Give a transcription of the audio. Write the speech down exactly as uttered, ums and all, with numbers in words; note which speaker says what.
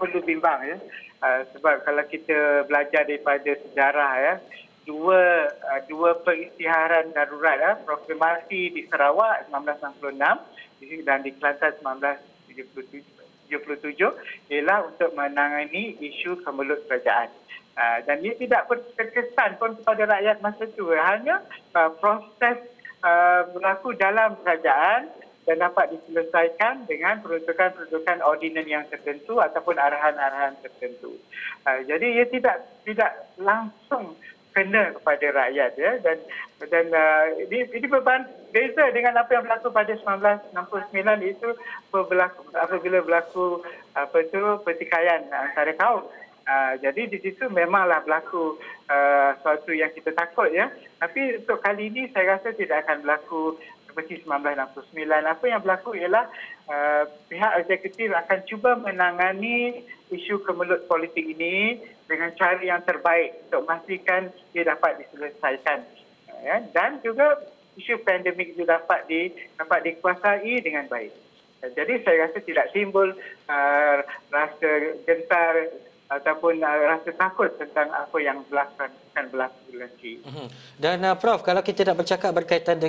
Speaker 1: perlu bimbang ya. Uh, sebab kalau kita belajar daripada sejarah ya, dua uh, dua pengisytiharan darurat ya, proklamasi di Sarawak seribu sembilan ratus enam puluh enam dan di Kelantan seribu sembilan ratus tujuh puluh tujuh ialah untuk menangani isu kemelut kerajaan. Uh, dan ia tidak terkesan pun kepada rakyat masa itu. Hanya uh, proses uh, berlaku dalam kerajaan dan dapat diselesaikan dengan peruntukan-peruntukan ordinan yang tertentu ataupun arahan-arahan tertentu. Uh, jadi ia tidak tidak langsung kena kepada rakyat ya, dan dan uh, ini, ini beban beza dengan apa yang berlaku pada seribu sembilan ratus enam puluh sembilan itu berlaku, apabila berlaku apa itu pertikaian antara kaum. Uh, jadi di situ memanglah berlaku uh, sesuatu yang kita takut ya. Tapi untuk kali ini saya rasa tidak akan berlaku seperti seribu sembilan ratus enam puluh sembilan. Apa yang berlaku ialah uh, pihak eksekutif akan cuba menangani isu kemelut politik ini dengan cara yang terbaik untuk memastikan ia dapat diselesaikan. Uh, ya. Dan juga isu pandemik itu dapat di dapat dikuasai dengan baik. Uh, jadi saya rasa tidak timbul uh, rasa gentar ataupun uh, rasa takut tentang apa yang berlaku, akan berlaku nanti.
Speaker 2: Dan uh, Prof, kalau kita nak bercakap berkaitan dengan